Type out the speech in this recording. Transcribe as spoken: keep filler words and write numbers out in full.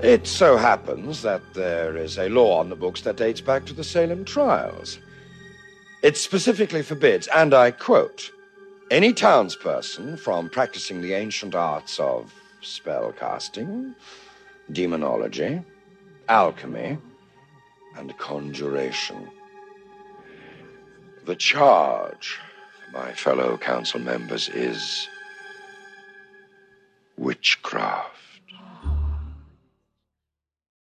It so happens that there is a law on the books that dates back to the Salem trials. It specifically forbids, and I quote, any townsperson from practicing the ancient arts of spellcasting, demonology, alchemy, and conjuration. The charge, my fellow council members, is witchcraft.